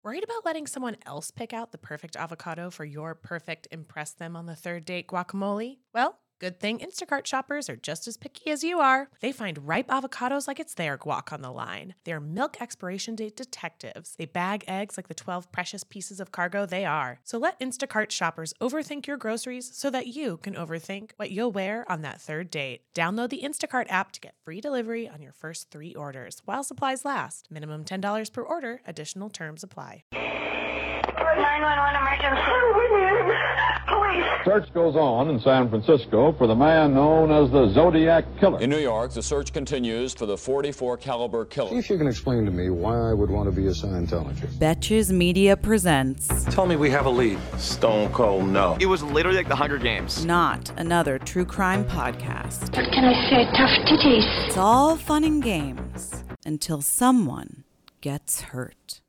Worried about letting someone else pick out the perfect avocado for your perfect impress them on the third date guacamole? Well, good thing Instacart shoppers are just as picky as you are. They find ripe avocados like it's their guac on the line. They're milk expiration date detectives. They bag eggs like the 12 precious pieces of cargo they are. So let Instacart shoppers overthink your groceries so that you can overthink what you'll wear on that third date. Download the Instacart app to get free delivery on your first 3 orders while supplies last. Minimum $10 per order. Additional terms apply. 911 emergency. Police. Search goes on in San Francisco for the man known as the Zodiac Killer. In New York, the search continues for the .44 caliber killer. See if you can explain to me why I would want to be a Scientologist. Betches Media presents Tell me we have a lead. Stone cold no. It was literally like the Hunger Games. Not another true crime podcast. What can I say? Tough titties. It's all fun and games until someone gets hurt.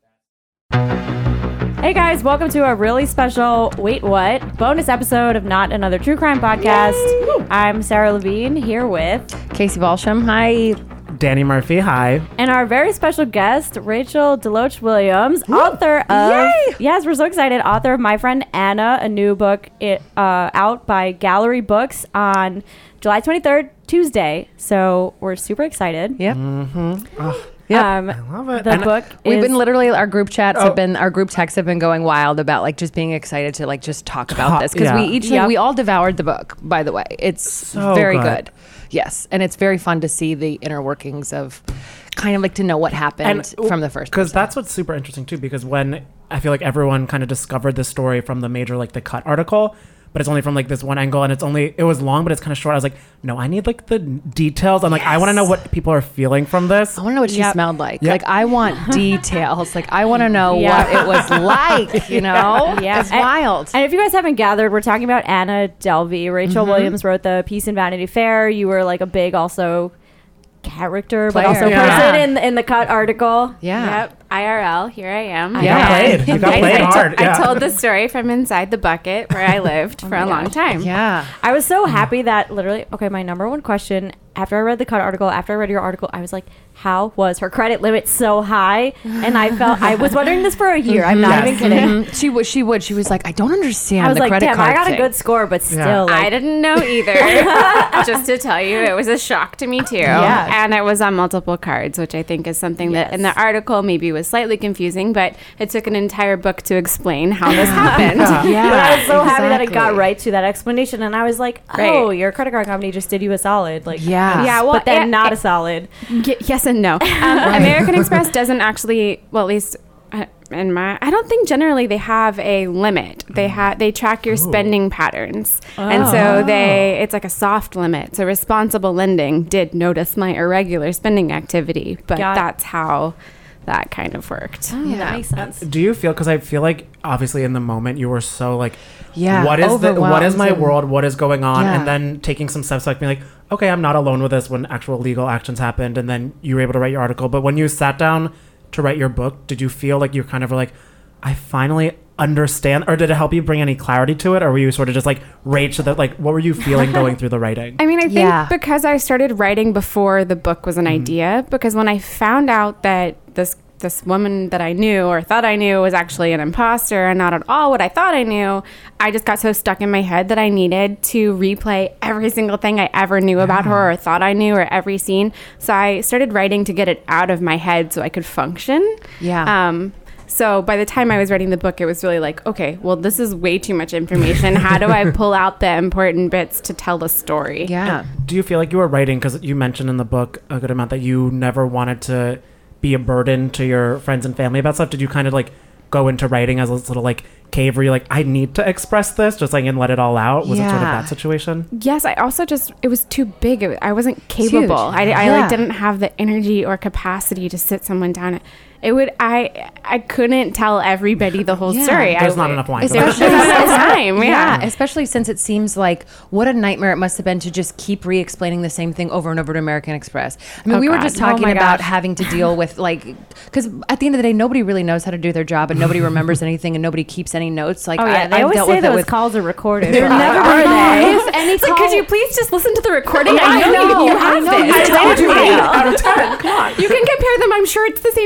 Hey guys, welcome to a really special Wait What bonus episode of Not Another True Crime Podcast. Yay! I'm Sarah Levine here with Casey Balsham. Hi. Danny Murphy. Hi. And our very special guest, Rachel Deloach Williams, author of Yes, we're so excited. Author of My Friend Anna, a new book out by Gallery Books on July 23rd, Tuesday. So we're super excited. Yep. Mm-hmm. Oh. Yep. I love it. The book we've been literally, our group chats have been, our group texts have been going wild about like just being excited to like just talk about this. Because we each, we all devoured the book, by the way. It's so very good. Yes. And it's very fun to see the inner workings of kind of like to know what happened from the first Because that's what's super interesting too, because when I feel like everyone kind of discovered the story from the major, like the Cut article, but it's only from like this one angle, and it was long, but it's kind of short. I was like, no, I need like the details. I'm like, I want to know what people are feeling from this. I want to know what she smelled like. Yep. Like I want details. Like I want to know what it was like, you know? It's wild. And if you guys haven't gathered, we're talking about Anna Delvey. Rachel Williams wrote the piece in Vanity Fair. You were like a big also character, but also person in the Cut article. Yeah. Yep. IRL, here I am. You got played hard. I told the story from inside the bucket where I lived for a long time. Yeah. I was so happy that literally, my number one question after I read the Cut article, after I read your article, I was like, how was her credit limit so high? And I was wondering this for a year. I'm not even kidding. She was like, I don't understand. I was the like, credit damn, card I got thing. a good score, but still. I didn't know either. Just to tell you, it was a shock to me too. Yeah. And it was on multiple cards, which I think is something that in the article maybe was slightly confusing, but it took an entire book to explain how this happened. Yeah. But I was so happy that it got right to that explanation, and I was like, your credit card company just did you a solid. Like, well, but then not a solid. Yes and no. American Express doesn't actually, well, at least I don't think generally they have a limit. They track your spending patterns. And so it's like a soft limit. So Responsible Lending did notice my irregular spending activity, but that's how that kind of worked. That makes sense. Do you feel, because I feel like obviously in the moment you were so like, what is my world? What is going on? And then taking some steps like being like, okay, I'm not alone with this when actual legal actions happened. And then you were able to write your article. But when you sat down to write your book, did you feel like you're kind of like, I finally understand, or did it help you bring any clarity to it? Or were you sort of just like rage to that? Like, what were you feeling going through the writing? I mean, I think because I started writing before the book was an idea, because when I found out that this woman that I knew or thought I knew was actually an imposter and not at all what I thought I knew, I just got so stuck in my head that I needed to replay every single thing I ever knew about her or thought I knew, or every scene. So I started writing to get it out of my head so I could function. So by the time I was writing the book, it was really like, okay, well, this is way too much information. How do I pull out the important bits to tell the story? And do you feel like you were writing, because you mentioned in the book a good amount that you never wanted to be a burden to your friends and family about stuff? Did you kind of like go into writing as a little like cave where you're like, I need to express this, just like, and let it all out? Was it sort of that situation? Yes, I also it was too big. I wasn't capable. I like didn't have the energy or capacity to sit someone down. I couldn't tell everybody the whole story. There's not enough wine. Especially especially since it seems like what a nightmare it must have been to just keep re-explaining the same thing over and over to American Express. I mean, we were just talking about having to deal with like, because at the end of the day, nobody really knows how to do their job, and nobody remembers anything, and nobody keeps any notes. Like, they always say those calls are recorded. They're never are they? If any call, could you please just listen to the recording? I know you have this. I told you 8 out of 10. Come on. You can compare them. I'm sure it's the same script.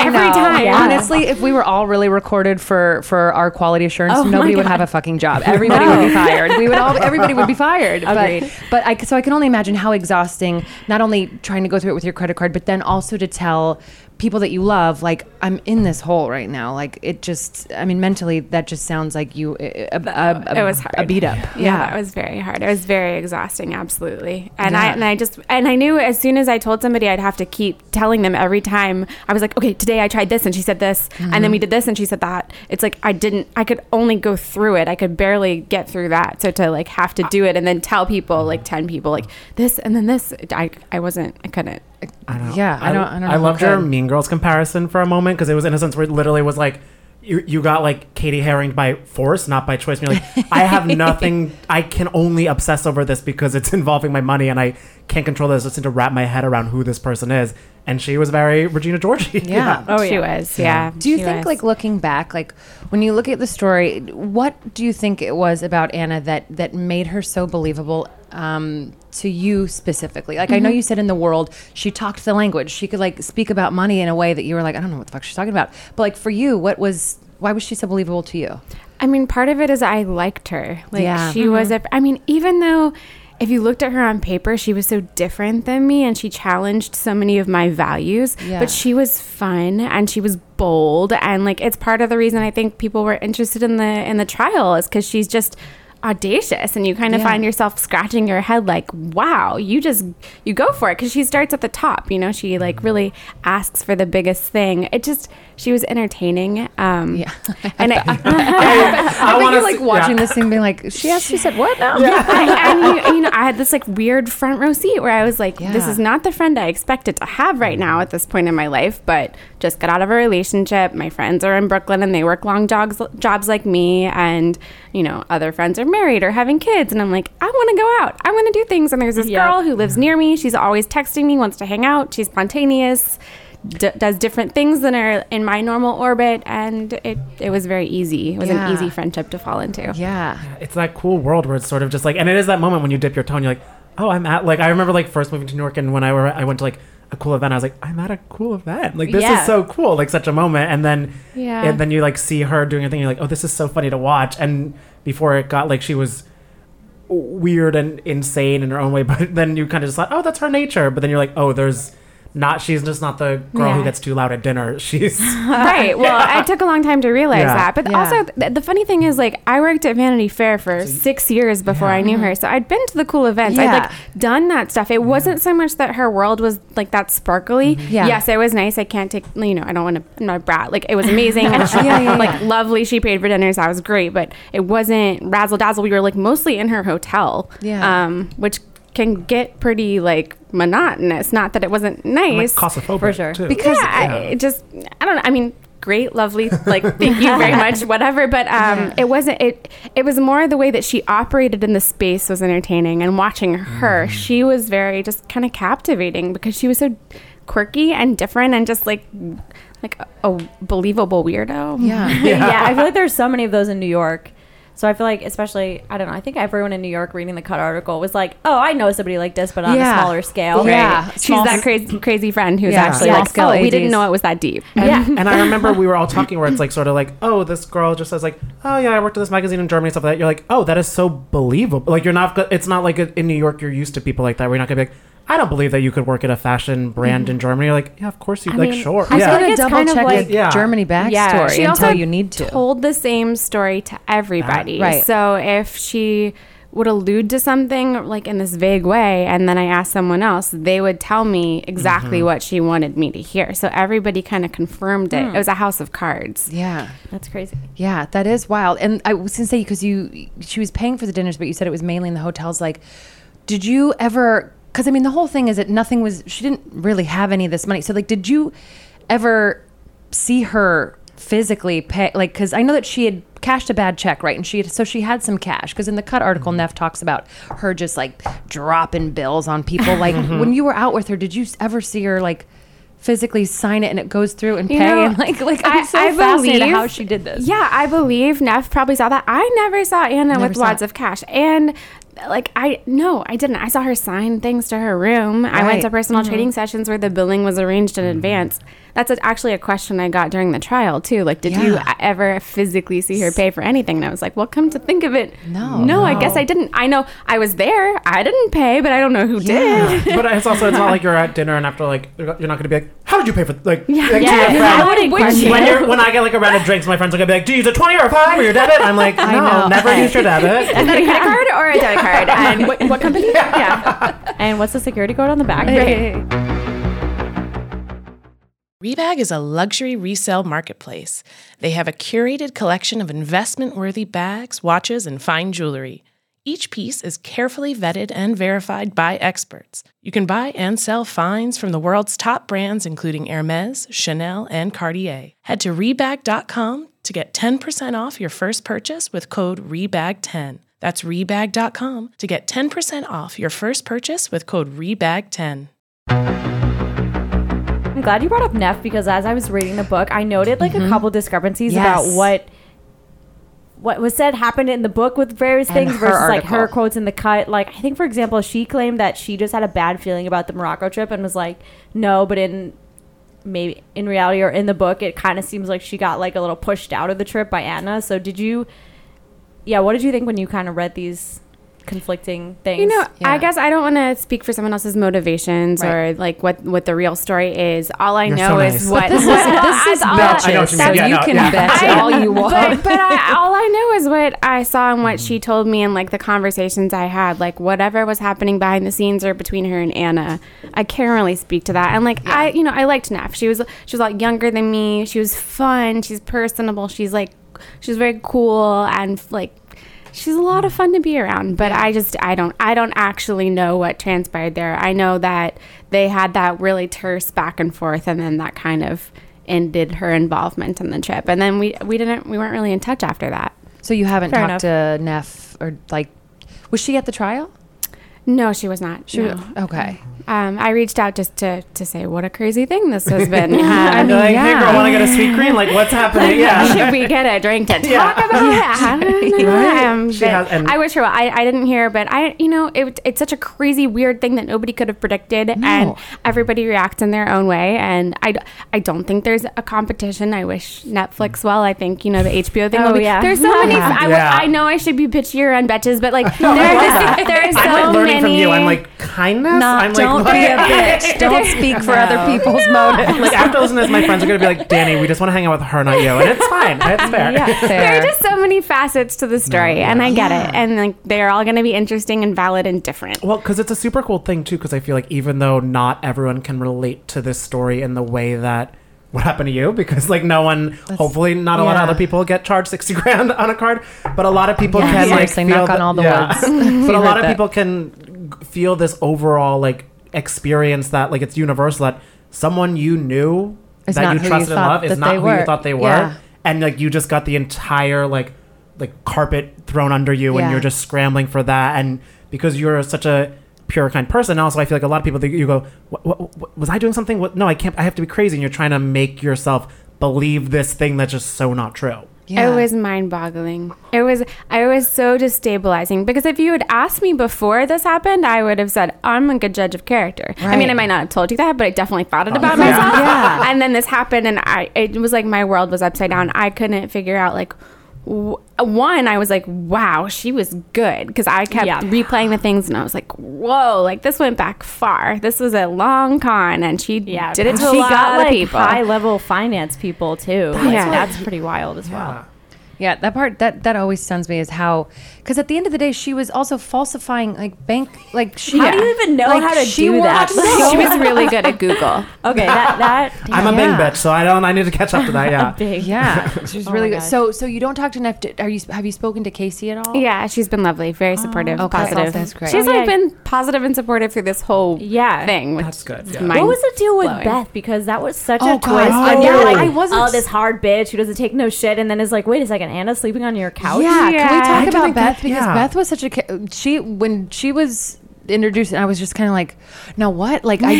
every time. Yeah. Honestly, if we were all really recorded for our quality assurance, nobody would have a fucking job. Everybody would be fired. Everybody would be fired. Agreed. But I can only imagine how exhausting, not only trying to go through it with your credit card, but then also to tell people that you love, like, I'm in this hole right now. Like, it just, I mean, mentally, that just sounds like it was hard. A beat up. Yeah, that was very hard. It was very exhausting, absolutely. And I knew as soon as I told somebody, I'd have to keep telling them every time. I was like, okay, today I tried this and she said this, and then we did this and she said that. It's like I could only go through it. I could barely get through that. So to like have to do it and then tell people, like 10 people, like this and then this, I couldn't. I don't know. Yeah, I don't know. I loved your Mean Girls comparison for a moment, because it was in a sense where it literally was like you got like Katie Haring by force, not by choice. And you're like, I have nothing. I can only obsess over this because it's involving my money, and I can't control this. Just to wrap my head around who this person is. And she was very Regina George. Yeah. Oh, she was. Yeah. Do you think, like, looking back, like when you look at the story, what do you think it was about Anna that made her so believable to you specifically? Like, I know you said in the world, she talked the language. She could like speak about money in a way that you were like, I don't know what the fuck she's talking about. But like for you, why was she so believable to you? I mean, part of it is I liked her. Like she Mm-hmm. was I mean, even though if you looked at her on paper, she was so different than me and she challenged so many of my values, but she was fun and she was bold. And like, it's part of the reason I think people were interested in the trial is because she's just audacious, and you kind of find yourself scratching your head like, wow, you go for it, because she starts at the top, you know, she like really asks for the biggest thing. She was entertaining. And I bet you're like watching this thing being like, she said what now? And I had this like weird front row seat where I was like, this is not the friend I expected to have right now at this point in my life, but just got out of a relationship. My friends are in Brooklyn and they work long jobs like me, and you know, other friends are married or having kids, and I'm like, I want to go out, I want to do things. And there's this girl who lives near me. She's always texting me, wants to hang out, she's spontaneous, does different things than are in my normal orbit, and it was very easy. It was an easy friendship to fall into. It's that cool world where it's sort of just like, and it is that moment when you dip your toe and you're like, oh, I'm at, like, I remember like first moving to New York, and when I went to like a cool event, I was like, I'm at a cool event, like this is so cool, like such a moment. And then you like see her doing a thing, you're like, oh, this is so funny to watch. And before it got like she was weird and insane in her own way, but then you kind of just thought, oh, that's her nature. But then you're like, oh, she's just not the girl who gets too loud at dinner. She's right. Well, it took a long time to realize that. But also, the funny thing is, like, I worked at Vanity Fair for 6 years before I knew her. So I'd been to the cool events. I'd like done that stuff. It wasn't so much that her world was like that sparkly. Yes, it was nice. I can't take, you know, I don't want to, I'm not a brat. Like, it was amazing. And she, like, lovely. She paid for dinners. That was great. But it wasn't razzle dazzle. We were like mostly in her hotel, which can get pretty like monotonous. Not that it wasn't nice, like claustrophobic for sure, too. because I don't know. I mean, great, lovely, like thank you very much, whatever. But it wasn't. It was more the way that she operated in the space was entertaining, and watching her, she was very just kind of captivating because she was so quirky and different and just like a believable weirdo. I feel like there's so many of those in New York. So I feel like, especially, I don't know, I think everyone in New York reading the Cut article was like, oh, I know somebody like this, but on a smaller scale. Yeah. She's that crazy friend who's actually like, oh, we didn't know it was that deep. And I remember we were all talking where it's like sort of like, oh, this girl just says like, oh yeah, I worked at this magazine in Germany, stuff like that. You're like, oh, that is so believable. Like, it's not like in New York you're used to people like that where you're not going to be like, I don't believe that you could work at a fashion brand in Germany. You're like, yeah, of course you like, sure. I feel like it's double check Germany backstory she until you need to. Told the same story to everybody. Right. So if she would allude to something like in this vague way, and then I asked someone else, they would tell me exactly what she wanted me to hear. So everybody kind of confirmed it. It was a house of cards. Yeah. That's crazy. Yeah, that is wild. And I was going to say, because she was paying for the dinners, but you said it was mainly in the hotels. Like, did you ever... Because, I mean, the whole thing is that she didn't really have any of this money. So, like, did you ever see her physically pay? Like, because I know that she had cashed a bad check, right? And she had some cash. Because in the Cut article, Neff talks about her just, like, dropping bills on people. Like, when you were out with her, did you ever see her, like, physically sign it and it goes through and pay? And like I'm so fascinated how she did this. Yeah, I believe Neff probably saw that. I never saw Anna with wads of cash. And... like, I didn't. I saw her sign things to her room. Right. I went to personal training sessions where the billing was arranged in advance. that's actually a question I got during the trial too. Like, did you ever physically see her pay for anything? And I was like, well, come to think of it, no, I guess I didn't. I know I was there. I didn't pay, but I don't know who did. But it's not like you're at dinner and after like you're not going to be like, how did you pay for like? When I get like a round of drinks, my friends are gonna be like, do you use a 20 or a 5 or your debit? I'm like, no, never use your debit. Is that a credit card or a debit card? And what company? And what's the security code on the back? Rebag is a luxury resale marketplace. They have a curated collection of investment-worthy bags, watches, and fine jewelry. Each piece is carefully vetted and verified by experts. You can buy and sell finds from the world's top brands, including Hermes, Chanel, and Cartier. Head to Rebag.com to get 10% off your first purchase with code REBAG10. That's Rebag.com to get 10% off your first purchase with code REBAG10. I'm glad you brought up Neff because as I was reading the book, I noted like a couple discrepancies about what was said happened in the book with various things versus like her quotes in the cut. Like, I think, for example, she claimed that she just had a bad feeling about the Morocco trip and was like, no, but in reality or in the book, it kind of seems like she got like a little pushed out of the trip by Anna. So what did you think when you kind of read these conflicting things? You know, I guess I don't want to speak for someone else's motivations or like what the real story is. All I know is what this is betches. You can bet all you want. But all I know is what I saw and what she told me and like the conversations I had. Like whatever was happening behind the scenes or between her and Anna, I can't really speak to that. And like I liked Neff. She was a lot younger than me. She was fun. She's personable. She's very cool and like. She's a lot of fun to be around, but I don't actually know what transpired there. I know that they had that really terse back and forth, and then that kind of ended her involvement in the trip. And then we weren't really in touch after that. So you haven't talked to Neff or like, was she at the trial? No, she was not. Okay. I reached out just to say what a crazy thing this has been. I mean, like, hey girl, want to get a sweet green? Like, what's happening? Yeah. Should we get a drink to talk about it? I don't know. I wish her well. I didn't hear, but it's such a crazy, weird thing that nobody could have predicted, and everybody reacts in their own way. And I don't think there's a competition. I wish Netflix well. I think the HBO thing will be. There's so many. I know I should be pitchier on Betches, but like there's so I'm many. Learning from you. I'm like kindness. Don't be a bitch. Don't speak for other people's motives. Like after listening to this, my friends are gonna be like, Danny, we just want to hang out with her, not you, and it's fine. It's fair. There are just so many facets to the story, and I get it, and like they're all gonna be interesting and valid and different. Well, because it's a super cool thing too. Because I feel like even though not everyone can relate to this story in the way that what happened to you, because like no one, hopefully not a lot of other people get charged $60,000 on a card, but a lot of people can like feel knock on all the woods. But a lot of people can feel this overall like experience that like it's universal, that someone you knew that you trusted and loved is not who you thought they were, and like you just got the entire like carpet thrown under you, and you're just scrambling for that, and because you're such a pure kind person. And also I feel like a lot of people, you go, what, was I doing something? No, I can't. I have to be crazy. And you're trying to make yourself believe this thing that's just so not true. Yeah. It was mind-boggling. It was so destabilizing, because if you had asked me before this happened, I would have said, I'm a good judge of character. Right. I mean, I might not have told you that, but I definitely thought it about myself. Yeah. And then this happened, and it was like my world was upside down. I couldn't figure out like, one, I was like, wow, she was good, because I kept replaying the things, and I was like, whoa, like this went back far. This was a long con, and she did it to a lot of people. High level finance people too. That's pretty wild as well. Yeah, that part that always stuns me is how, because at the end of the day, she was also falsifying like bank, like she. How do you even know how to do that? She was really good at Google. Okay, that. I'm a big bitch, so I need to catch up to that. Yeah, she was really good. So you don't talk to Neff. Have you spoken to Casey at all? Yeah, she's been lovely, very supportive, positive. That's great. She's been positive and supportive through this whole thing. That's good. Yeah. What was the deal with Beth? Because that was such a twist. And you're like, this hard bitch who doesn't take no shit, and then is like, wait a second, Anna's sleeping on your couch? Yeah, can we talk about Beth? Because Beth was such a when she was introduced, I was just kind of like, now what? Like I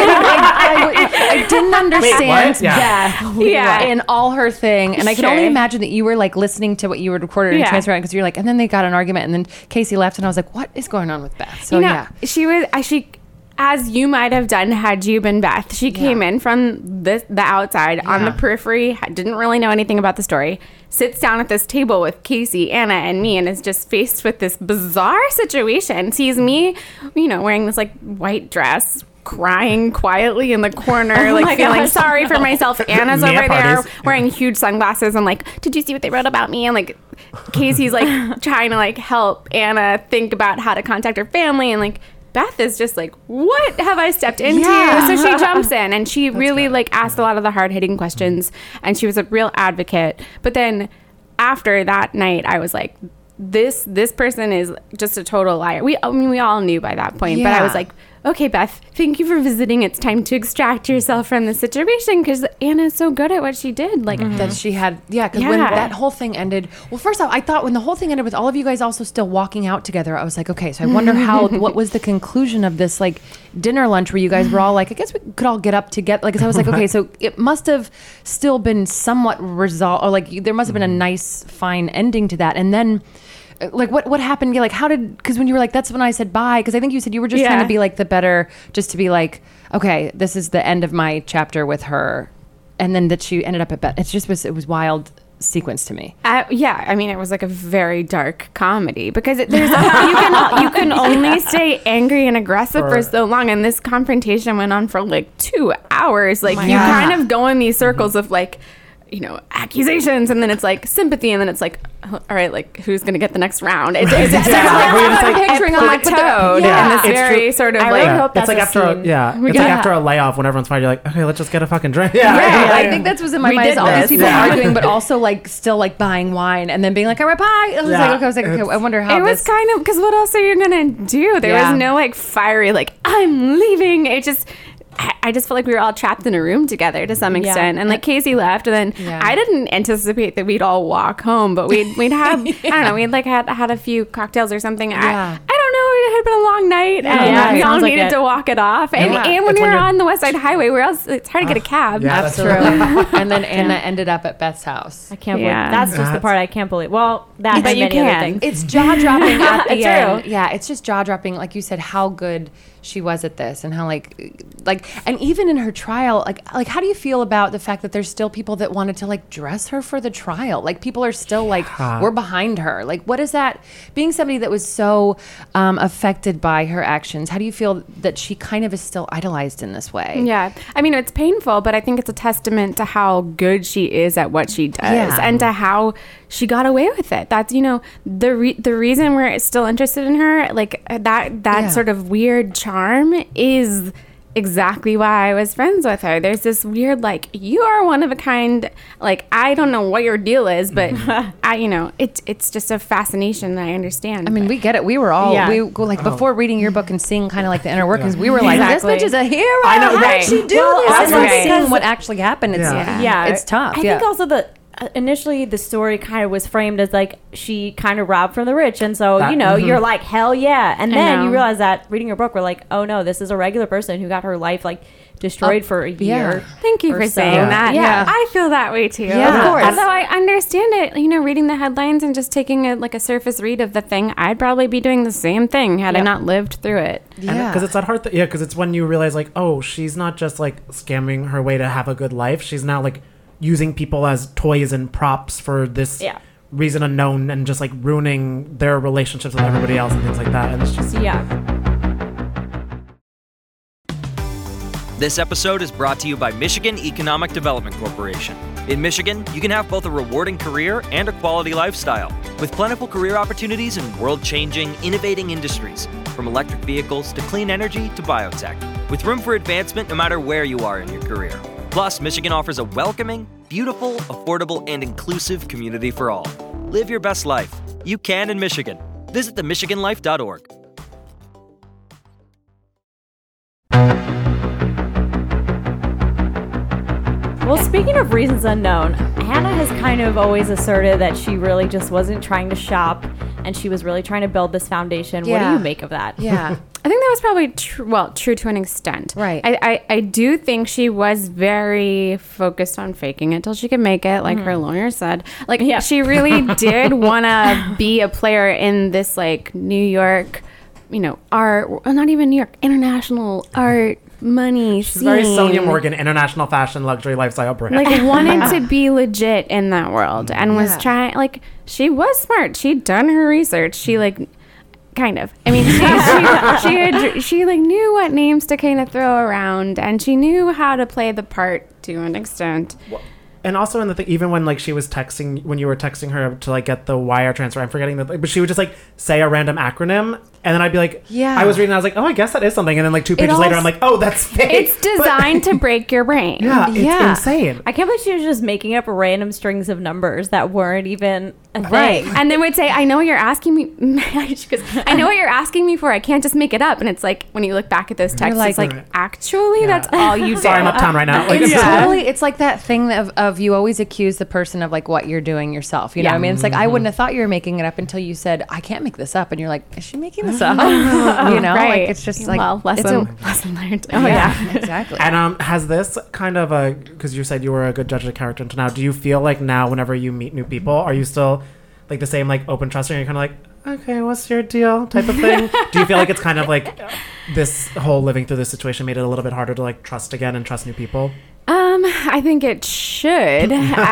didn't understand Beth in all her thing, and I can only imagine that you were like listening to what you were recorded and transferring, because you're like, and then they got an argument, and then Casey left, and I was like, what is going on with Beth? So as you might have done had you been Beth. She came in from the outside on the periphery, didn't really know anything about the story, sits down at this table with Casey, Anna, and me, and is just faced with this bizarre situation. Sees me, wearing this like white dress, crying quietly in the corner, feeling sorry for myself. Anna's over there wearing huge sunglasses and like, did you see what they wrote about me? And like Casey's like trying to like help Anna think about how to contact her family, and like Beth is just like, what have I stepped into? So she jumps in and she really like asked a lot of the hard-hitting questions, and she was a real advocate. But then after that night, I was like, this person is just a total liar. We all knew by that point, but I was like, okay, Beth, thank you for visiting. It's time to extract yourself from the situation, because Anna's so good at what she did. Like that she had, because when that whole thing ended, well, first off, I thought when the whole thing ended with all of you guys also still walking out together, I was like, okay, so I wonder what was the conclusion of this like dinner lunch where you guys were all like, I guess we could all get up together. Like, I was like, okay, so it must have still been somewhat resolved, or like there must have been a nice, fine ending to that. And then like what happened? Like because when you were like, that's when I said bye, because I think you said you were just trying to be like the better, just to be like, okay, this is the end of my chapter with her, and then that she ended up at bed. It was wild sequence to me. I mean, it was like a very dark comedy, because you can only stay angry and aggressive for so long, and this confrontation went on for like 2 hours. Like kind of go in these circles of like, accusations, and then it's like sympathy, and then it's like, all right, like who's gonna get the next round? It's I'm picturing on like Toad, and this very sort of I really hope that's it's like after a layoff when everyone's fine, you're like, okay, let's just get a fucking drink. I think that's what's in my mind, is all these people arguing, but also like still like buying wine and then being like, all right, bye. I was like, okay, I wonder how it was kind of, because what else are you gonna do? There was no like fiery like, I'm leaving. I just felt like we were all trapped in a room together to some extent, and like Casey left, and then I didn't anticipate that we'd all walk home, but we'd have I don't know, we'd like had a few cocktails or something. I don't know, it had been a long night, and we all needed to walk it off, and when you're on the West Side Highway, where else it's hard to get a cab. That's true. And then Anna ended up at Beth's house. I can't believe that's just the part I can't believe. Well, that but you can. It's jaw dropping at the end. Yeah, it's just jaw dropping, like you said, how good she was at this, and how like and even in her trial, like how do you feel about the fact that there's still people that wanted to like dress her for the trial? Like people are still like, we're behind her. Like, what is that, being somebody that was so affected by her actions? How do you feel that she kind of is still idolized in this way? Yeah, I mean, it's painful, but I think it's a testament to how good she is at what she does, and to how she got away with it. That's the reason we're still interested in her. Like that sort of weird charm is exactly why I was friends with her. There's this weird, like, you are one of a kind, like, I don't know what your deal is, but it's just a fascination that I understand. I mean, we get it. We were all before reading your book and seeing kind of like the inner workings, we were like, this bitch is a hero. I know, how did she do this? And seeing what actually happened, it's tough. I think also initially the story kind of was framed as like she kind of robbed from the rich, and so you're like, hell yeah, and then you realize that reading your book, we're like, oh no, this is a regular person who got her life like destroyed for a year. Thank you for saying that. I feel that way too. Of course. Although I understand it, reading the headlines and just taking a surface read of the thing, I'd probably be doing the same thing had I not lived through it. Because it's that hard because it's when you realize like, oh, she's not just like scamming her way to have a good life, she's now like using people as toys and props for this reason unknown, and just like ruining their relationships with everybody else and things like that. And it's just This episode is brought to you by Michigan Economic Development Corporation. In Michigan, you can have both a rewarding career and a quality lifestyle, with plentiful career opportunities in world-changing, innovating industries, from electric vehicles to clean energy to biotech, with room for advancement no matter where you are in your career. Plus, Michigan offers a welcoming, beautiful, affordable, and inclusive community for all. Live your best life. You can in Michigan. Visit themichiganlife.org. Well, speaking of reasons unknown, Hannah has kind of always asserted that she really just wasn't trying to shop, and she was really trying to build this foundation. What do you make of that? Yeah. I think that was probably true to an extent. Right. I do think she was very focused on faking it till she could make it, like her lawyer said. Like, she really did want to be a player in this, like, New York, art, well, not even New York, international art, money. She's very Sonia Morgan, international fashion, luxury, lifestyle brand. Like wanted to be legit in that world and was trying, like, she was smart. She'd done her research. She like, kind of. I mean, she like knew what names to kind of throw around, and she knew how to play the part to an extent. And also in the thing, even when like she was texting, when you were texting her to like get the wire transfer, I'm forgetting that, but she would just like say a random acronym, and then I'd be like, I was reading, and I was like, oh, I guess that is something, and then like 2 pages later, I'm like, oh, that's fake. It's designed to break your brain. Yeah, it's insane. I can't believe she was just making up random strings of numbers that weren't even a thing. And then would say, I know what you're asking me. She goes, I know what you're asking me for. I can't just make it up. And it's like, when you look back at those texts, it's like, actually, that's all you do. Sorry, I'm uptown right now. Like, it's like that thing of you always accuse the person of like what you're doing yourself. You know what I mean? It's like, I wouldn't have thought you were making it up until you said, I can't make this up. And you're like, is she making this up? You know, right. like it's just like, lesson learned. Oh yeah, exactly. And has this kind of because you said you were a good judge of character until now, do you feel like now whenever you meet new people, are you still like the same like open trusting, or you're kind of like, okay, what's your deal type of thing? Do you feel like it's kind of like this whole living through this situation made it a little bit harder to like trust again and trust new people? I think it should.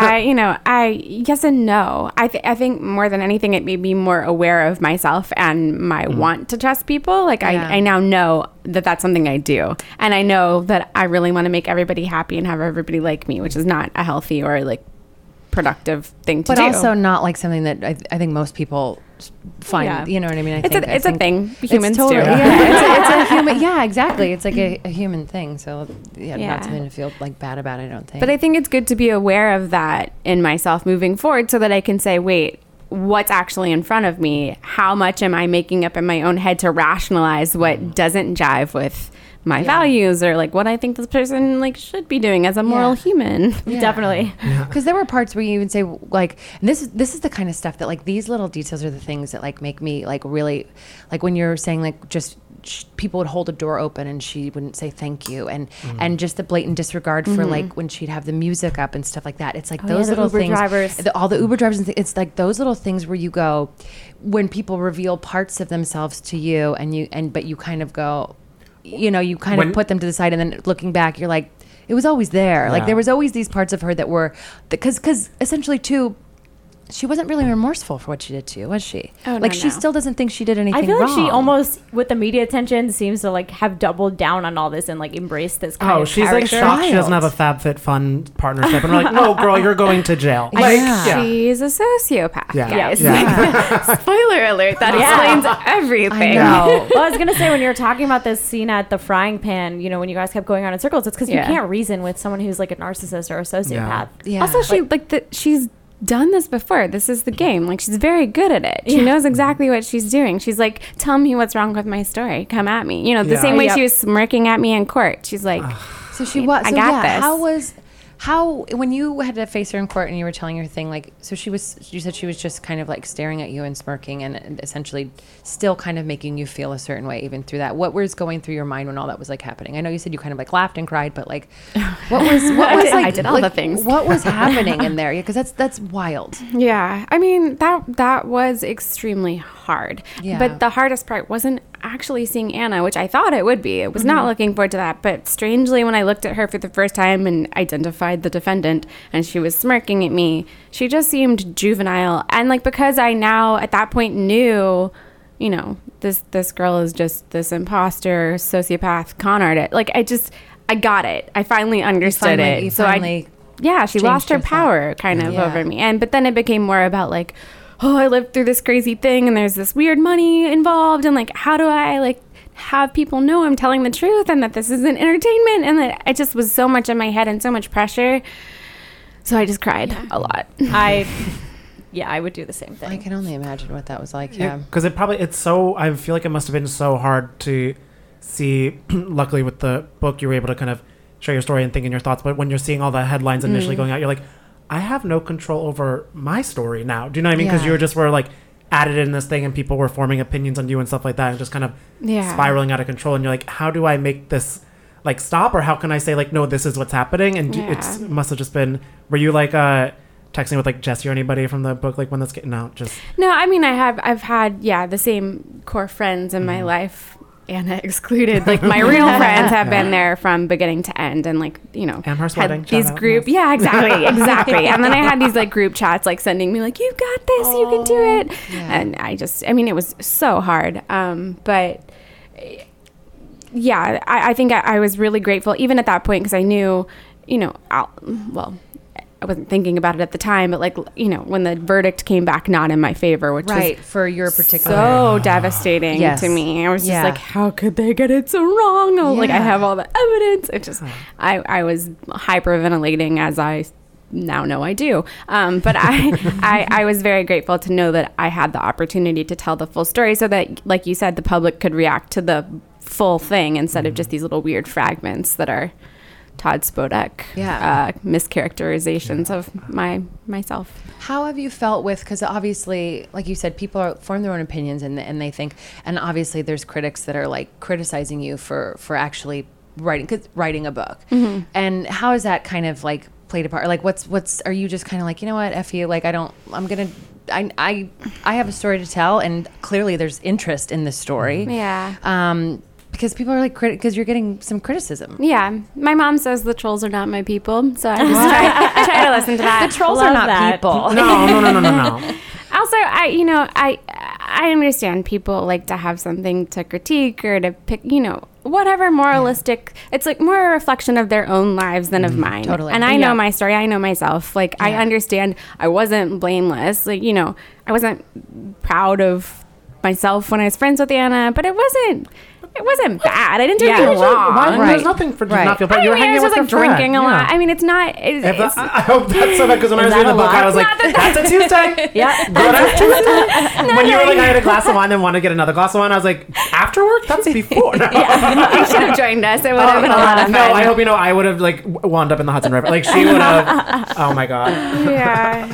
Yes and no. I think more than anything, it made me more aware of myself and my want to trust people. Like I now know that that's something I do, and I know that I really want to make everybody happy and have everybody like me, which is not a healthy or like productive thing to do. But also not like something that I think most people find, you know what I mean? It's a thing humans do. It's a human, exactly. It's like a human thing. So not something to feel like bad about, I don't think. But I think it's good to be aware of that in myself moving forward so that I can say, wait, what's actually in front of me? How much am I making up in my own head to rationalize what doesn't jive with my values or like what I think this person like should be doing as a moral human. Definitely. Because there were parts where you even say like, and this is the kind of stuff that like these little details are the things that like make me like really like when you're saying like just people would hold a door open and she wouldn't say thank you and just the blatant disregard for like when she'd have the music up and stuff like that. It's like those little things. All the Uber drivers. It's like those little things where you go when people reveal parts of themselves to you but you kind of go, you know, you kind of put them to the side, and then looking back, you're like, it was always there. Like there was always these parts of her that were, because essentially too, she wasn't really remorseful for what she did to you, was she? Oh, like she still doesn't think she did anything I feel wrong. like she almost, with the media attention, seems to like have doubled down on all this and like embraced this kind of she's character. like shocked she doesn't have a FabFitFun partnership, and we're like, no, girl, you're going to jail. Like, she's a sociopath. Yeah. Guys. Spoiler alert! That explains everything. I know. Well, I was gonna say when you were talking about this scene at the frying pan, you know, when you guys kept going around in circles, it's because you can't reason with someone who's like a narcissist or a sociopath. Yeah. Also, she's done this before. This is the game. Like, she's very good at it. She knows exactly what she's doing. She's like, tell me what's wrong with my story. Come at me. You know, the same way she was smirking at me in court. She's like, so she was. I got this. How when you had to face her in court and you were telling her thing, like, so you said she was just kind of like staring at you and smirking and essentially still kind of making you feel a certain way even through that. What was going through your mind when all that was like happening? I know you said you kind of like laughed and cried, but like what was like I did all the things. What was happening in there? Because that's wild. Yeah. I mean, that was extremely hard. Yeah. But the hardest part wasn't actually seeing Anna, which I thought it would be. I was not looking forward to that. But strangely, when I looked at her for the first time and identified the defendant and she was smirking at me, she just seemed juvenile. And like, because I now at that point knew, you know, this girl is just this imposter, sociopath, con artist. Like, I got it. I finally understood it. She lost her power kind of over me. But then it became more about like, oh, I lived through this crazy thing and there's this weird money involved, and like, how do I like have people know I'm telling the truth and that this isn't entertainment, and that I just was so much in my head and so much pressure. So I just cried a lot. I would do the same thing. I can only imagine what that was like. Because I feel like it must have been so hard to see. Luckily with the book, you were able to kind of share your story and think in your thoughts, but when you're seeing all the headlines initially going out, you're like, I have no control over my story now. Do you know what I mean? Because you were like added in this thing and people were forming opinions on you and stuff like that and just kind of spiraling out of control. And you're like, how do I make this like stop? Or how can I say like, no, this is what's happening? And it must have just been, were you like, texting with like Jesse or anybody from the book, like when that's getting out? Just no. I mean, I've had the same core friends in my life, Anna excluded. Like my real friends have been there from beginning to end, and like Amherst wedding. These group, exactly. And then I had these like group chats, like sending me like, "You got this, you can do it," and I mean, it was so hard, but. Yeah, I think I was really grateful even at that point because I knew, I wasn't thinking about it at the time, but like, when the verdict came back not in my favor, which was for your particular so devastating to me. I was just like, how could they get it so wrong? Like I have all the evidence. It just, I was hyperventilating as I now know I do. But I was very grateful to know that I had the opportunity to tell the full story so that, like you said, the public could react to the full thing instead of just these little weird fragments that are Todd Spodek mischaracterizations of myself. How have you felt with, because obviously, like you said, people form their own opinions and they think, and obviously there's critics that are like criticizing you for actually writing a book. Mm-hmm. And how is that kind of like played a part? Like what's are you just kind of like, you know what, F you, like I have a story to tell, and clearly there's interest in this story. Yeah. Because people are like, because you're getting some criticism. Yeah. My mom says the trolls are not my people, so I just try to listen to that. The trolls are not people. No. Also, I understand people like to have something to critique or to pick, whatever moralistic. It's like more a reflection of their own lives than of mine. Totally. And I know my story. I know myself. Like, I understand I wasn't blameless. Like, I wasn't proud of myself when I was friends with Anna, but it wasn't bad. I didn't do anything wrong. There's nothing for not feel bad. I mean, I was just like drinking a lot. I mean, it's not. I hope that's so bad because when I was reading the book, I was like, that's a Tuesday. Yeah. When you were like, I had a glass of wine and wanted to get another glass of wine, I was like, after work? That's before. No. You should have joined us. It would have been a lot of fun. No, I hope I would have like wound up in the Hudson River. Like she would have. Oh my God. Yeah.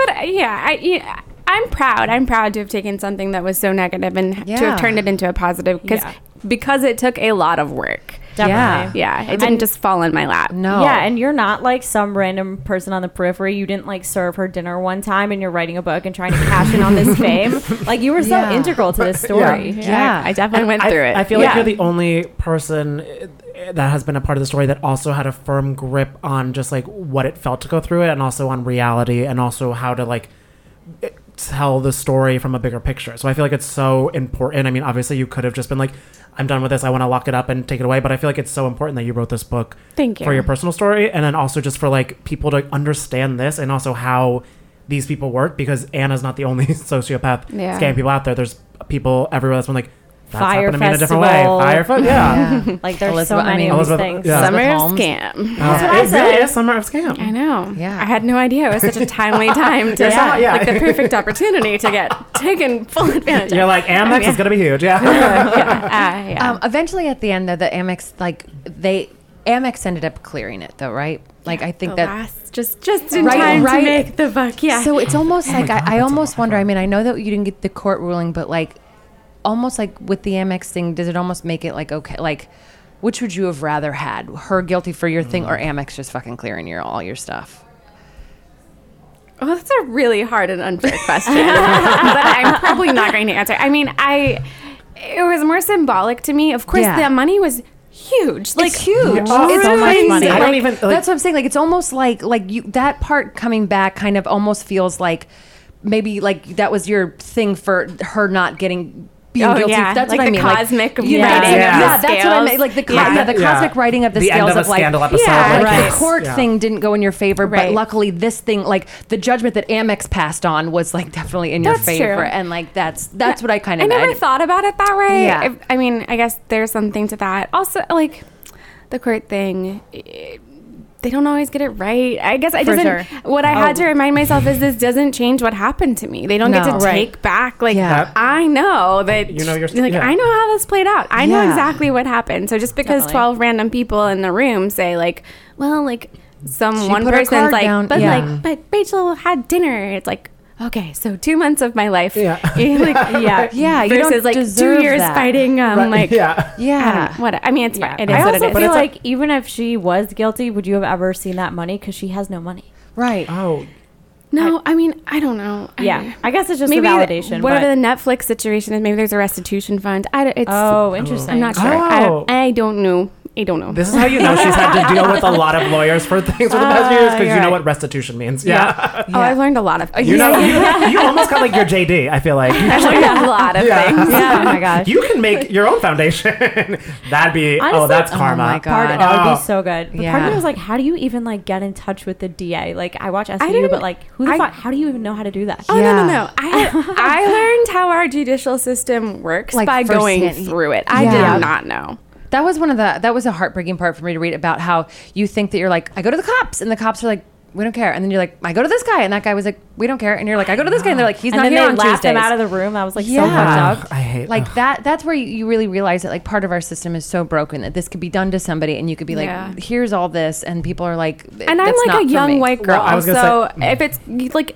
But I'm proud. I'm proud to have taken something that was so negative and to have turned it into a positive because it took a lot of work. Definitely. Yeah. It didn't just fall in my lap. No. Yeah, and you're not like some random person on the periphery. You didn't like serve her dinner one time and you're writing a book and trying to cash in on this fame. Like you were so integral to this story. Yeah. I definitely went through it. I feel like you're the only person that has been a part of the story that also had a firm grip on just like what it felt to go through it and also on reality and also how to like tell the story from a bigger picture. So I feel like it's so important. I mean, obviously you could have just been like, I'm done with this, I want to lock it up and take it away, but I feel like it's so important that you wrote this book for your personal story and then also just for like people to understand this and also how these people work, because Anna's not the only sociopath scamming people out there. There's people everywhere that's been like, that's Fire happened to me in a different way. Fire Like there's so many of these things. Summer of Scam. That's what I said. It really is Summer of Scam. I know. Yeah. I had no idea. It was such a timely time to like the perfect opportunity to get taken full advantage of. You're like, Amex is going to be huge. Yeah. Eventually at the end though, the Amex, Amex ended up clearing it though, right? Like I think just in time to make the book. Yeah. So it's almost like I almost wonder, I mean, I know that you didn't get the court ruling, but like almost like with the Amex thing, does it almost make it like, okay, like which would you have rather had, her guilty for your thing or Amex just fucking clearing all your stuff? Oh, that's a really hard and unfair question that I'm probably not going to answer. I mean, it was more symbolic to me. Of course, the money was huge. Like, it's huge. It's so much money. I don't even. Like, that's what I'm saying. Like, it's almost like you, that part coming back kind of almost feels like maybe like that was your thing for her not being guilty. Yeah. That's like what I mean. Cosmic writing. That's what I mean. Like the cosmic writing of the scales end of a like Scandal episode. Like the court thing didn't go in your favor, but luckily this thing, like the judgment that Amex passed on, was like definitely in your favor. True. And like that's what I kind of. I never thought about it that way. Yeah. I mean, I guess there's something to that. Also, like the court thing. They don't always get it right. I guess I doesn't. Sure. What I had to remind myself is this doesn't change what happened to me. They don't get to take back. Like I know that. You know your like I know how this played out. I know exactly what happened. So just because 12 random people in the room say like, well, like one person's like, down. But Rachel had dinner. It's like. Okay, so 2 months of my life, yeah, versus like 2 years fighting, what? I mean, it's fine. It is I what also it is. feel like even if she was guilty, would you have ever seen that money? Because she has no money, right? Oh, No, I mean, I don't know. Yeah, I guess it's just maybe a validation. Whatever the Netflix situation is, maybe there's a restitution fund. Interesting. I'm not sure. Oh. I don't know. This is how you know she's had to deal with a lot of lawyers for things for the past years, because you know what restitution means. Yeah. Oh, I've learned a lot of things. You almost got like your JD, I feel like. I've learned a lot of things. Yeah. Oh my gosh. You can make your own foundation. That'd be, honestly, that's karma. Oh my God. That would be so good. But Yeah. part of me was like, how do you even like get in touch with the DA? Like, I watch SVU, but like, who the fuck? How do you even know how to do that? Oh, no. I learned how our judicial system works Like by going firsthand. through it. I did not know. That was a heartbreaking part for me to read about how you think that you're like, I go to the cops, and the cops are like, we don't care. And then you're like, I go to this guy, and that guy was like, we don't care. And you're like, I go to this guy, and they're like, he's not here on Tuesdays. And then they laughed him out of the room. I was like, so fucked up. I hate like that. That's where you really realize that like part of our system is so broken that this could be done to somebody, and you could be like, here's all this, and people are like, and I'm like a young white girl, so if it's like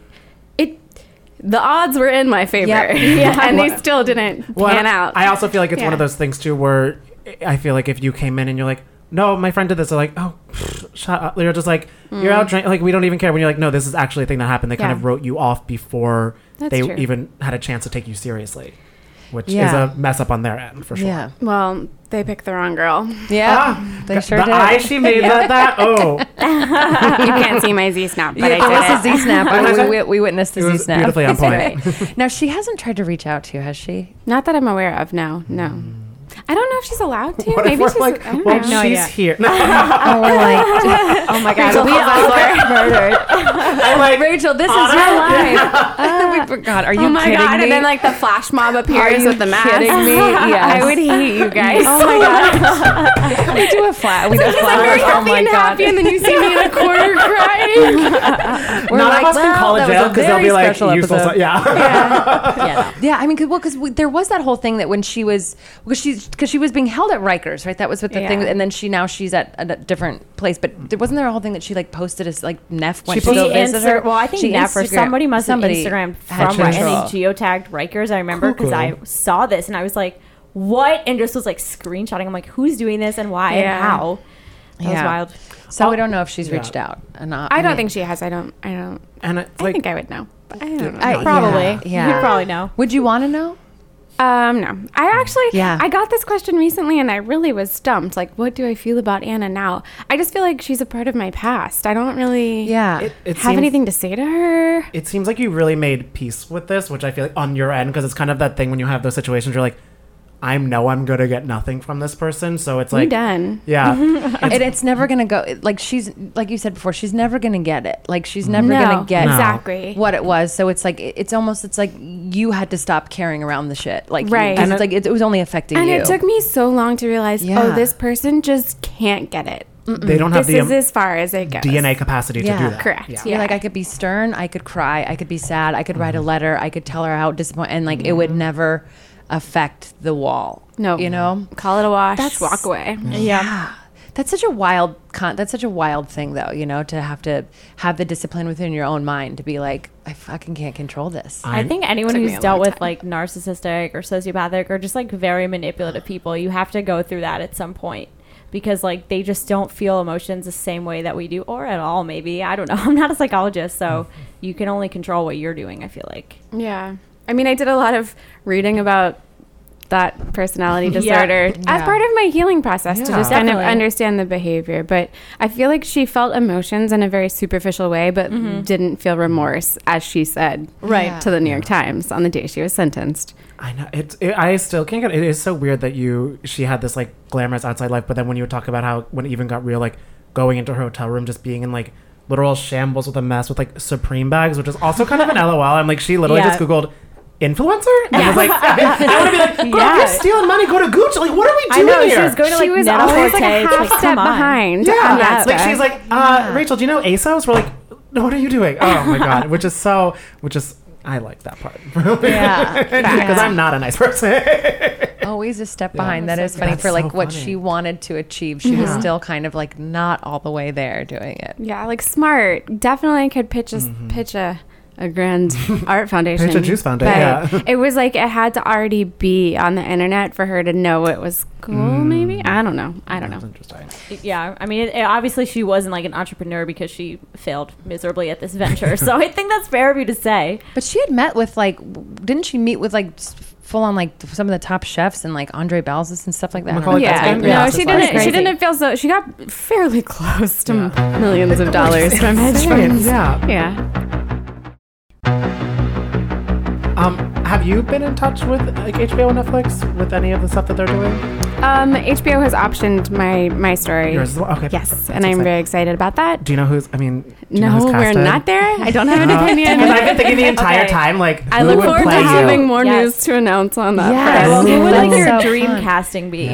the odds were in my favor, and they still didn't pan out. I also feel like it's one of those things too where I feel like if you came in and you're like, no, my friend did this, they're like, oh, shut up. You're just like, you're out drinking. Like, we don't even care. When you're like, no, this is actually a thing that happened. They kind of wrote you off before they even had a chance to take you seriously, which is a mess up on their end for sure. Yeah. Well, they picked the wrong girl. Yeah, they sure did. The eye she made that. Oh, you can't see my Z snap, but I did. It was a Z snap. We witnessed the Z snap. Beautifully on point. Now she hasn't tried to reach out to you, has she? Not that I'm aware of. No. I don't know if she's allowed to. What Maybe if she's we're like, I don't well, know. she's here. We're like, oh my God, we all got murdered. I'm like, Rachel, this is your life. We forgot. Are you kidding me? And then like the flash mob appears with the mask. Kidding me? Yes. I would hate you guys. Oh my God. We do a flat. We do a flat. Very happy and happy, and then you see me in a corner crying. We're none like, of us can call it jail because they'll be like, useful. Yeah. I mean, because there was that whole thing that when she was, because she was being held at Rikers, right? That was what the thing, and then she's at a different place. But wasn't there a whole thing that she like posted as like Neff went to go visit her? Well, I think Neff or somebody must have Instagrammed from and they geotagged Rikers. I remember because I saw this and I was like, what? And just was like screenshotting. I'm like, who's doing this and why and how? That was wild. So we don't know if she's reached out. I don't think she has. I don't. And I think I would know. But I don't know. Probably. Yeah. You'd probably know. Would you want to know? No. I actually, I got this question recently and I really was stumped. Like, what do I feel about Anna now? I just feel like she's a part of my past. I don't really have anything to say to her. It seems like you really made peace with this, which I feel like on your end, because it's kind of that thing when you have those situations where you're like, I know I'm going to get nothing from this person. So it's like, I'm done. Yeah. And it's never going to go, like she's, like you said before, she's never going to get it. Like she's never going to get exactly what it was. So it's like, it's like you had to stop carrying around the shit. Like, right. And it's like, it was only affecting you. And it took me so long to realize, oh, this person just can't get it. They don't have this is as far as it goes. DNA capacity to do that. Correct. Yeah. You're like, I could be stern, I could cry, I could be sad, I could write a letter, I could tell her how disappointed, and like it would never affect the wall. No, you know, call it a wash, walk away. Yeah. That's such a wild thing though, you know, to have the discipline within your own mind to be like, I fucking can't control this. I think anyone who's dealt with like narcissistic or sociopathic or just like very manipulative people, you have to go through that at some point. Because like they just don't feel emotions the same way that we do, or at all maybe. I don't know. I'm not a psychologist, so you can only control what you're doing, I feel like. Yeah. I mean, I did a lot of reading about that personality disorder as part of my healing process to just kind of understand the behavior. But I feel like she felt emotions in a very superficial way, but didn't feel remorse, as she said to the New York Times on the day she was sentenced. I know I still can't get it. It is so weird that she had this like glamorous outside life, but then when you talk about how when it even got real, like going into her hotel room, just being in like literal shambles with a mess with like Supreme bags, which is also kind of an LOL. I'm like, she literally just Googled influencer and was like, I want to be like, girl, if you're stealing money, go to Gucci. Like, what are we doing here? She was going to like, she was always like a half step behind. Yeah, that's like she's like, Rachel, do you know ASOS? We're like, no, what are you doing? Oh my god, which is I like that part. Because I'm not a nice person. Always a step behind. That is funny for like what she wanted to achieve. She was still kind of like not all the way there doing it. Yeah, like smart. Definitely could pitch a a grand art foundation. It's a juice foundation. But it was like it had to already be on the internet for her to know it was cool. Maybe I don't know. That's interesting. Yeah, I mean, obviously she wasn't like an entrepreneur because she failed miserably at this venture. So I think that's fair of you to say. But she had met with like, didn't she meet with like full on like some of the top chefs and like Andre Balzas and stuff like that? No, she didn't. She didn't feel so. She got fairly close to millions of dollars from hedge funds. Yeah. Have you been in touch with like HBO and Netflix with any of the stuff that they're doing? HBO has optioned my story. Yours as well? Okay. Yes, and I'm very excited about that. Do you know who's? I mean, no, we're not there. I don't have an opinion. Because I've been thinking the entire time, like, I look forward to having more news to announce on that. Yeah, well, who would like your dream casting be?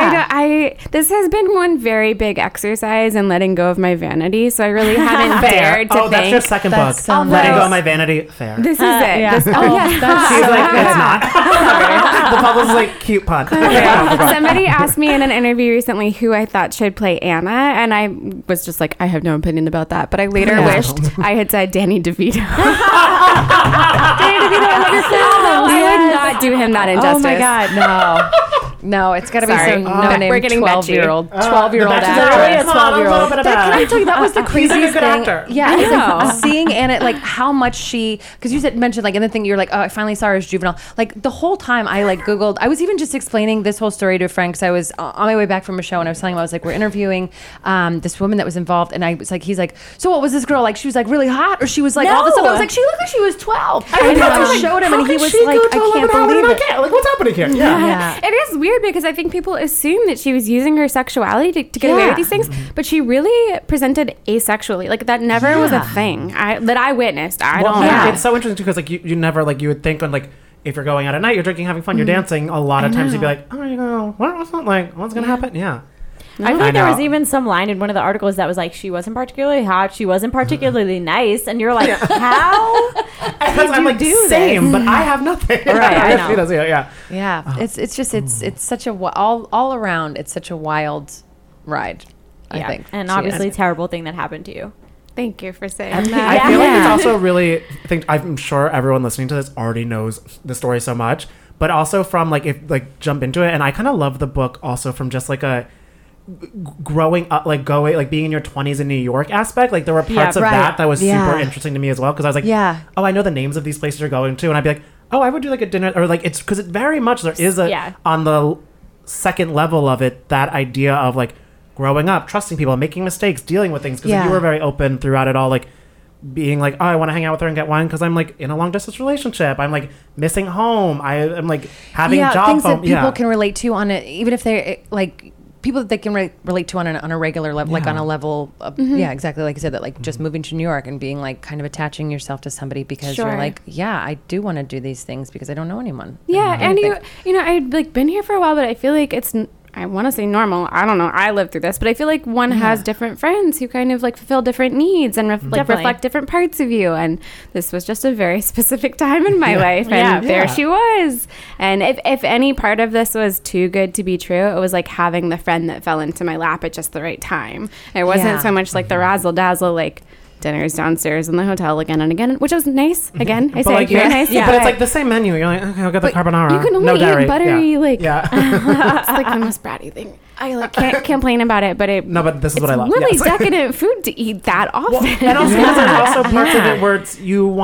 I this has been one very big exercise in letting go of my vanity, so I really haven't dared to think. That's your second book. Letting go of my vanity. Fair. This is it. Yeah. She's like, it's not. The public's like, cute pun. Somebody asked me in an interview recently who I thought should play Anna, and I was just like, I have no opinion about that. But I later wished I had said Danny DeVito. Danny DeVito, I love your film. I would not do him that injustice. Oh my God, no. No, it's got to be some no-name 12-year-old. 12-year-old actor. Literally a 12-year-old. Can I tell you, that was the craziest thing. Actor. Yeah, it's like seeing Anna, like how much she, because you mentioned like in the thing, you're like, oh, I finally saw her as Juvenile. Like the whole time I like Googled, I was even just explaining this whole story to a friend because I was on my way back from a show and I was telling him, I was like, we're interviewing this woman that was involved, and I was like, he's like, so what was this girl like? She was like really hot, or she was like all this stuff. I was like, she looked like she was 12. I showed him, and he was like, I can't believe it. Like, what's happening here? Yeah. It is weird because I think people assume that she was using her sexuality to get away with these things, but she really presented asexually. Like that never was a thing that I witnessed. I don't know. It's so interesting because like you never like you would think on like if you're going out at night, you're drinking, having fun, you're dancing. A lot of times you'd be like, oh, you know, what's gonna happen? Yeah. I feel like there was even some line in one of the articles that was like, she wasn't particularly hot, she wasn't particularly nice, and you're like, how? I'm like, same, but I have nothing. Right, I know. Yeah, it's just it's such a all around. It's such a wild ride. I think, and obviously terrible thing that happened to you. Thank you for saying that. I feel like it's also really. I'm sure everyone listening to this already knows the story so much, but also from like if like jump into it, and I kind of love the book also from just like a growing up, like being in your 20s in New York aspect. Like there were parts of that was super interesting to me as well, because I was like, oh, I know the names of these places you're going to, and I'd be like, oh, I would do like a dinner, or like it's because it very much there is a on the second level of it, that idea of like growing up, trusting people, making mistakes, dealing with things, because you were very open throughout it all, like being like, oh, I want to hang out with her and get wine because I'm like in a long distance relationship, I'm like missing home, I'm like having job things that people can relate to on it, even if they're like people that they can relate to on a regular level, like on a level of, exactly like you said, that like just moving to New York and being like kind of attaching yourself to somebody because you're like, I do want to do these things because I don't know anyone. And you know, I'd like been here for a while, but I feel like it's, I want to say normal. I don't know. I lived through this, but I feel like one has different friends who kind of like fulfill different needs and reflect different parts of you. And this was just a very specific time in my life. And there she was. And if any part of this was too good to be true, it was like having the friend that fell into my lap at just the right time. It wasn't so much like the razzle dazzle, like dinners downstairs in the hotel again and again, which was nice. Again, I say like, very nice. But it's like the same menu. You're like, okay, I'll get the carbonara. You can only eat buttery, it's like the most bratty thing. I like can't complain about it, but but this is what I love. It's really decadent food to eat that often. Well, and also, there's also parts of it where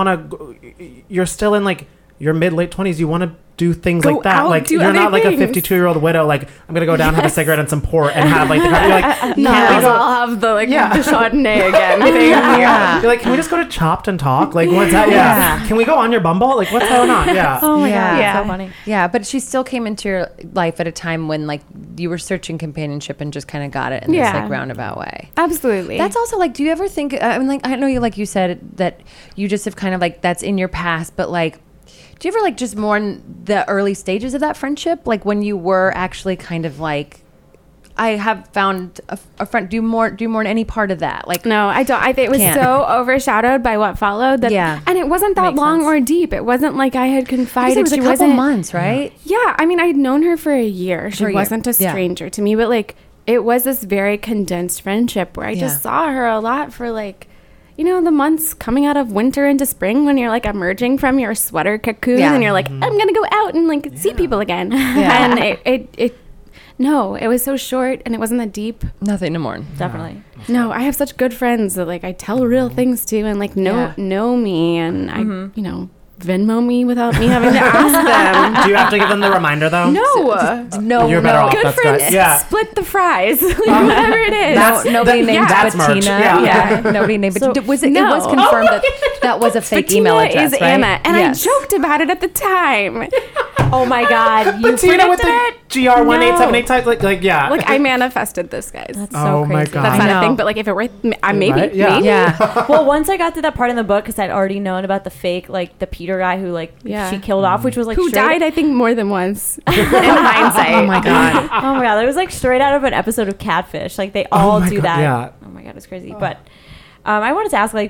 you're still in like your mid-late 20s. You want to do things like that. Like you're not like a 52-year-old widow. Like I'm gonna go down, have a cigarette and some port, and have like the you're like I'll have the the Chardonnay again. You're like, can we just go to Chopped and talk? Like what's that? Can we go on your Bumble? Like what's going on? Oh my god, so funny. Yeah, but she still came into your life at a time when like you were searching companionship and just kind of got it in this like roundabout way. Absolutely. That's also like, do you ever think? I mean, like I know you said that you just have kind of like that's in your past, but like, do you ever like just mourn the early stages of that friendship? Like when you were actually kind of like, I have found a friend. Do you mourn any part of that? Like, no, I don't. I think it was so overshadowed by what followed. And it wasn't that long or deep. It wasn't like I had confided. It was a couple months, right? Yeah. I mean, I'd known her for a year. She wasn't a stranger to me, but like it was this very condensed friendship where I just saw her a lot for like, the months coming out of winter into spring when you're like emerging from your sweater cocoon and you're like, I'm going to go out and like see people again. And it was so short and it wasn't that deep. Nothing to mourn. Definitely. No, I have such good friends that like I tell real things to and like know me and I, Venmo me without me having to ask them. Do you have to give them the reminder though? No. You're better off. Good friends split the fries. Whatever it is. Nobody named Bettina. Yeah. Nobody named Bettina. It was confirmed that was a fake email address, is right? Anna. And I joked about it at the time. Oh my God. You Bettina with the GR1878 type, like yeah. Like I manifested this, guys. That's so crazy. My God. That's not a thing, but like if it were, maybe. Right? Yeah. Yeah. Well, once I got to that part in the book, because I'd already known about the fake, like the Peter guy who she killed off, which was like who died, I think, more than once. In hindsight. Oh my God. Oh my God. It was like straight out of an episode of Catfish. Like they all do that. Yeah. Oh my God, it's crazy. But I wanted to ask, like,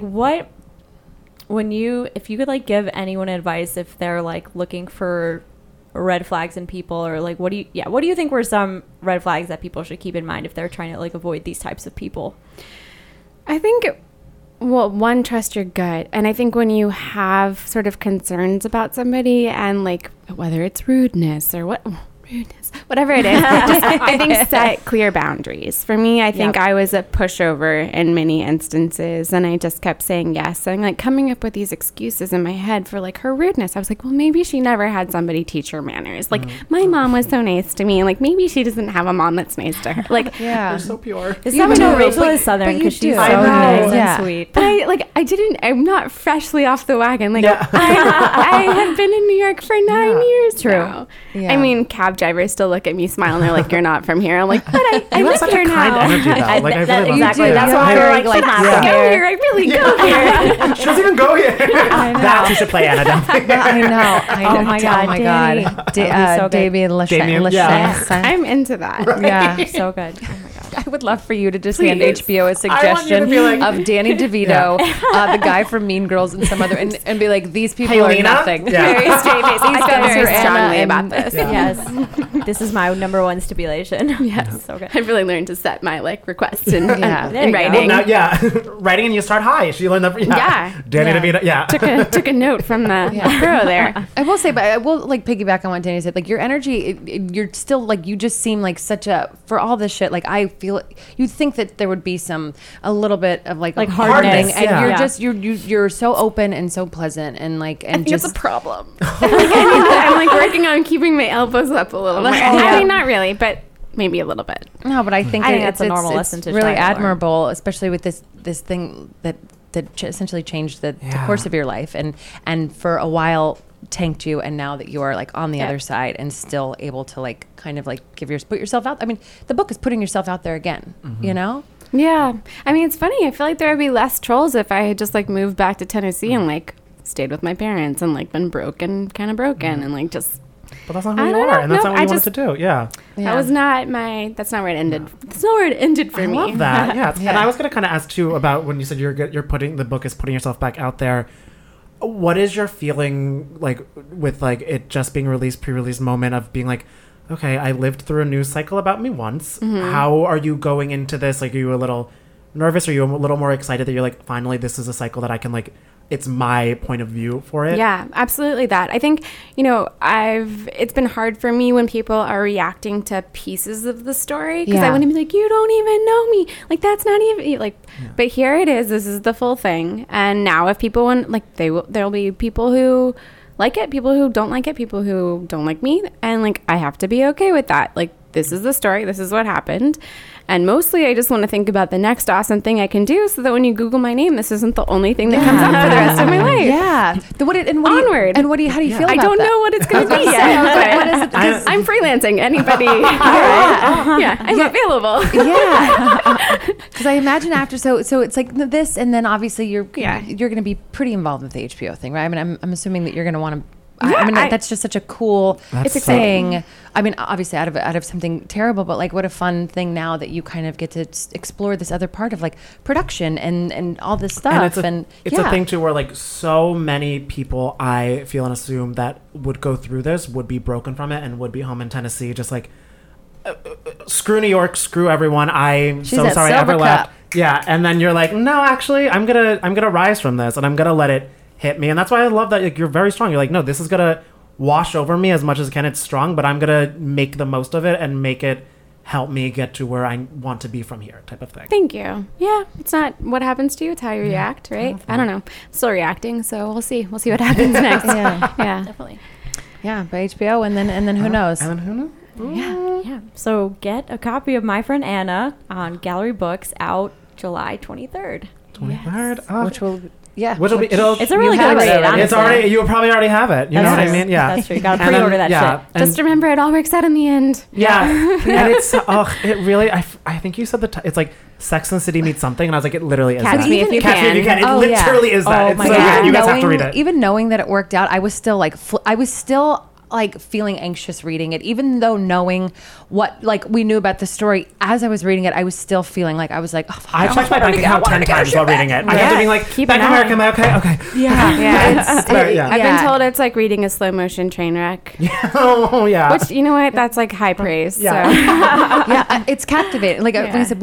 if you could like give anyone advice if they're like looking for red flags in people, or like what do you think were some red flags that people should keep in mind if they're trying to like avoid these types of people? I think one, trust your gut. And I think when you have sort of concerns about somebody and like whether it's rudeness or whatever it is, I think set clear boundaries. For me, I think I was a pushover in many instances, and I just kept saying yes and like coming up with these excuses in my head for like her rudeness. I was like, well, maybe she never had somebody teach her manners. Like my mom was so nice to me, and like maybe she doesn't have a mom that's nice to her. Like You're so pure. Rachel is Southern because she's so nice and sweet. But I'm not freshly off the wagon. Like I have been in New York for 9 years now. Yeah. I mean, cab drivers still look at me, smile, and they're like, "You're not from here." I'm like, "But I You live have such here a kind now." energy though. Like I really love exactly. that. That's why you're like, Go here. I really go here. She doesn't even go here. That you should play Anna. I know. Oh my God. Damien Lachance. I'm into that. Yeah. So good. Oh my God. I would love for you to just hand HBO a suggestion of Danny DeVito, the guy from Mean Girls, and some other, and be like, these people are nothing. Yeah. Very straight face. I feel very strongly about this. Yes. This is my number one stipulation. Yes. So good. I've really learned to set my like requests in There in you go. writing. Well, now, writing and you start high. She learned that. Danny DeVito. Yeah. Took a note from the pro there. I will say, but I will like piggyback on what Danny said. Like your energy, you're still like, you just seem like such a, for all this shit. Like I feel, you'd think that there would be a little bit of like hardness, and you're so open and so pleasant and like and I think just it's a problem. I'm like working on keeping my elbows up a little bit. I mean, not really, but maybe a little bit. No, but I think that's a normal lesson to really try to learn. admirable, especially with this thing that essentially changed the course of your life and for a while tanked you, and now that you are like on the other side and still able to like kind of like put yourself out. I mean, the book is putting yourself out there again, you know? Yeah. I mean, it's funny. I feel like there would be less trolls if I had just like moved back to Tennessee and like stayed with my parents and like been broken and like just. But that's not who you are, and that's not what you wanted to do. Yeah. That was not that's not where it ended. That's not where it ended for me. I love that. Yeah. And I was going to kind of ask too about when you said the book is putting yourself back out there. What is your feeling like with like it just being released, pre-release moment of being like, okay, I lived through a news cycle about me once. Mm-hmm. How are you going into this? Like, are you a little nervous? Are you a little more excited that you're like, finally, this is a cycle that I can like, it's my point of view for it? Yeah, absolutely that. I think, it's been hard for me when people are reacting to pieces of the story because I want to be like, you don't even know me. Like, that's not even like, but here it is. This is the full thing. And now if people want, like, there'll be people who like it, people who don't like it, people who don't like me. And like, I have to be okay with that. Like, this is the story. This is what happened. And mostly I just want to think about the next awesome thing I can do so that when you Google my name, this isn't the only thing that comes up for the rest of my life. Yeah. Onward. How do you feel about that? I don't know what it's going to be yet. But I'm freelancing. Anybody? Yeah, I'm available. Yeah. Because I imagine after, so it's like this, and then obviously you're going to be pretty involved with the HBO thing, right? I mean, I'm assuming that you're going to want to. That's just such a cool thing. I mean, obviously out of something terrible, but like what a fun thing now that you kind of get to explore this other part of like production and all this stuff. And it's a thing too where like so many people I feel and assume that would go through this would be broken from it and would be home in Tennessee just like screw New York, screw everyone. I'm so sorry I ever left. Yeah, and then you're like, no, actually, I'm gonna rise from this, and I'm gonna let it hit me, and that's why I love that. Like, you're very strong. You're like, no, this is gonna wash over me as much as it can. It's strong, but I'm gonna make the most of it and make it help me get to where I want to be from here, type of thing. Thank you. Yeah, it's not what happens to you; it's how you react, right? I don't know. I'm still reacting, so we'll see. We'll see what happens next. Yeah, definitely. Yeah, by HBO, and then who knows? And then who knows? Yeah. So get a copy of My Friend Anna on Gallery Books out July 23rd. 23rd? Yes. Which will be. It's a really good read. It's already. You probably already have it. You know what I mean? Yeah. That's true. You gotta pre-order that shit. Just remember, it all works out in the end. Yeah. And it's it really. I think you said it's like Sex and the City meets something, and I was like, it literally is. Catch Me If You Can. It literally is that. It's so good. You guys have to read it. Even knowing that it worked out, I was still like, feeling anxious reading it, even though knowing what we knew about the story. As I was reading it, I was still feeling like I was like, oh, fuck, I checked my bank account 10 times while reading it. I had to be like, Bank of America, am I okay? Yeah. I've been told it's like reading a slow motion train wreck. Oh yeah. Which, you know what? That's like high praise. Yeah. So. Yeah, it's captivating. Like I said,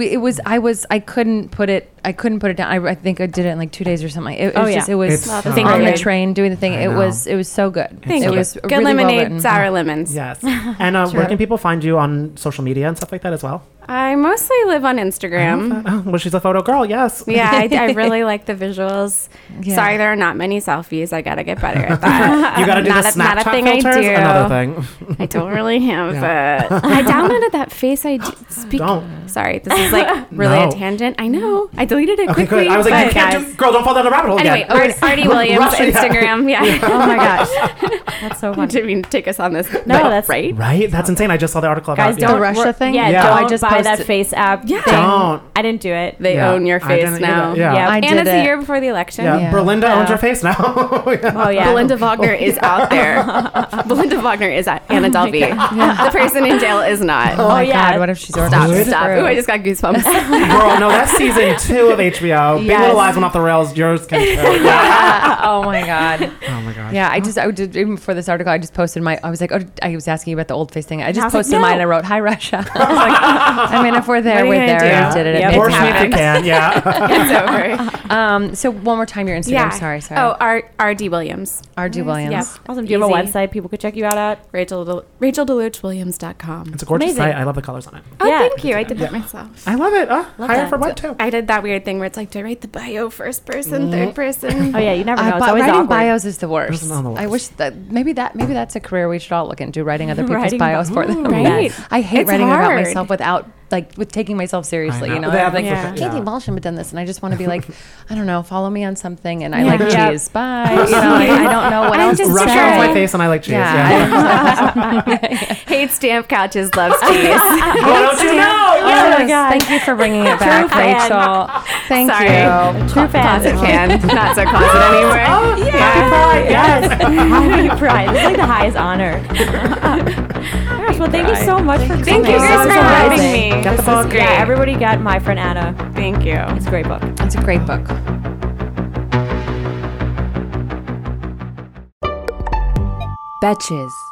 I couldn't put it down. I think I did it in like 2 days or something. It was on the train doing the thing. It was so good. Thank you. It was good really lemonade, sour lemons. Yes. And where can people find you on social media and stuff like that as well? I mostly live on Instagram. Well, she's a photo girl, yes. Yeah, I really like the visuals. Yeah. Sorry, there are not many selfies. I gotta get better at that. You gotta do the Snapchat filters? Another thing. I don't really have it. I downloaded that Face ID. Don't. Sorry, this is like really a tangent. I know. I deleted it quickly. Good. I was like, you can't girl, don't fall down the rabbit hole again. Anyway, Artie Williams, Instagram. Yeah. Oh my gosh. That's so funny. Didn't mean to take us on this. No, that's right. Right? That's insane. I just saw the article about the Russia thing. Yeah, don't buy that Face app. Yeah. Don't. I didn't do it. They own your face now. Yeah. I and it's the year before the election. Yeah. Belinda owns your face now. Oh yeah. Belinda Wagner is out there. Belinda Wagner is at Anna Delvey. The person in jail is not. Oh my God. What if she's Stop. Ooh, I just got goosebumps. Girl, no, that's season 2 of HBO. Big Little Lies went off the rails. Yours can too. Oh my God. Oh my God. Yeah, I did even before this article. I just posted I was like, I was asking you about the old face thing. I just posted mine and I wrote, "Hi Russia." I was like, I mean, if we're there, we're there. We did it. Yep. Force me if you can. Yeah. It's over. So one more time, your Instagram. Yeah. Sorry. Oh, R.D. Williams. R.D. Williams. Yep. Awesome. Do you have a website people could check you out at? RachelDeloachWilliams.com. It's a gorgeous site. I love the colors on it. Oh, thank you. I did that myself. I love it. Hire for what too? I did that weird thing where it's like, do I write the bio first person, third person? Oh yeah, you never know. It's But always writing awkward. bios is the worst. I wish that maybe that's a career we should all look into, writing other people's Writing bios for them. Right. I hate It's writing about hard. myself with taking myself seriously. I You know, know. I'm like, Yeah. Katie Walsh has done this, and I just want to be like, I don't know, follow me on something, and I like cheese. Bye. You know, I don't know what else to Russia say. owns my face and I like cheese. Hate stamp couches, loves cheese. Why don't you know? Oh my God. Thank you for bringing it back, Rachel. Thank you. True fan. Closet fan. Not so closet anymore. Oh yeah. Yes. Happy Pride. It's like the highest honor. Gosh, well, thank you so much for coming. Thank you guys for having me. Get the This book. is great. Yeah, everybody got My Friend Anna. Thank you. It's a great book. It's a great book. Betches.